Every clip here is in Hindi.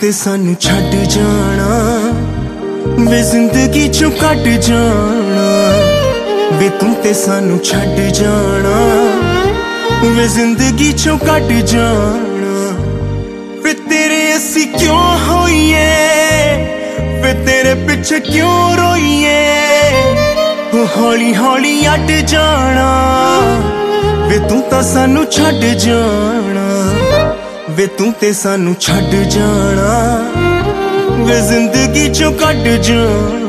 ते सानू छड्ड जाना, वे जिंदगी चों कट जाना। वे तू ते सानू छड्ड जाना, वे जिंदगी चों कट जाना। वे तेरे असी क्यों होइए, वे तेरे पिछे क्यों रोइए। हौली हौली अट जाना, वे तू तां सानू छड्ड जाना। वे तू ते सानू छड्ड जाना, वे जिंदगी चों कट जाना।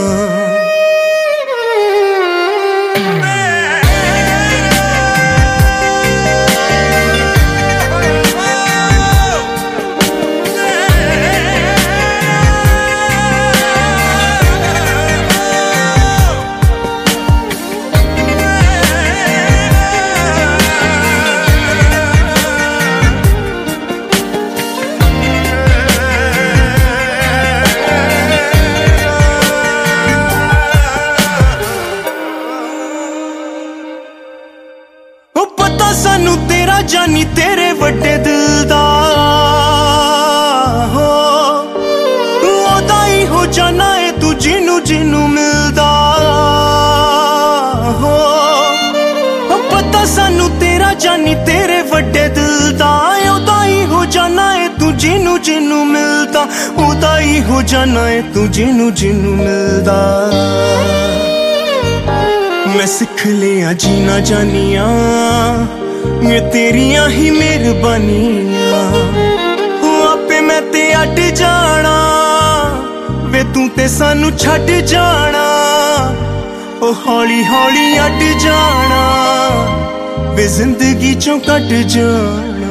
सानू तेरा जानी तेरे वड्डे दिल दा हो, ओदा ही हो जाना है तू जिनू जिनू मिलदा हो। पता सानू तेरा जानी तेरे वड्डे दिल दा, ओदा ही हो जाना है तू जिनू जिनू मिलदा। ओदा ही हो जाना है तू जिनू जिनू मिलदा। मैं सिख लिया जीना जानिया, ये तेरिया ही मेहरबानियां। आपे मैं ते अट जाना, वे तू ते सानू छड्ड जाना। ओ हौली हौली अट जाना, वे जिंदगी चों कट जाना।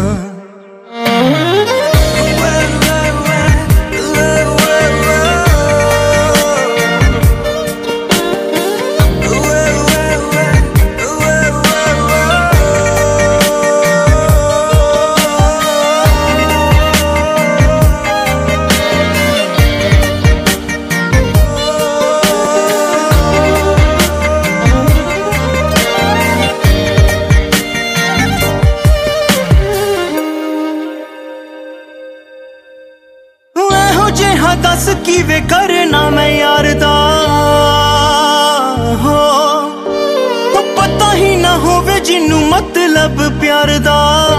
हाँ दस किवे करना मैं यार दा हो, पता ही ना होवे जिन्नू मतलब प्यार दा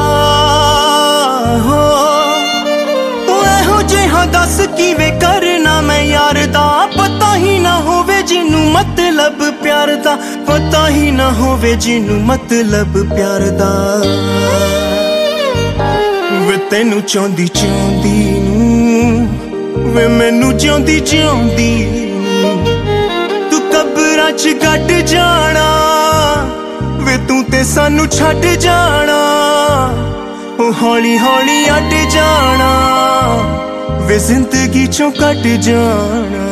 हो। एहो जे हाँ दस किवे करना मैं यार दा, पता ही ना होवे जिन्नू मतलब प्यार दा। पता ही ना होवे जिन्नू मतलब प्यार दा। वे तेनू चांदी चांदी नू, वे मैनू जिउंदी जिउंदी तू कब्रां च गड्ड जाना। वे तू ते सानू छड्ड जाना, ओ हौली हौली अट जाना, वे जिंदगी चों कट जाना।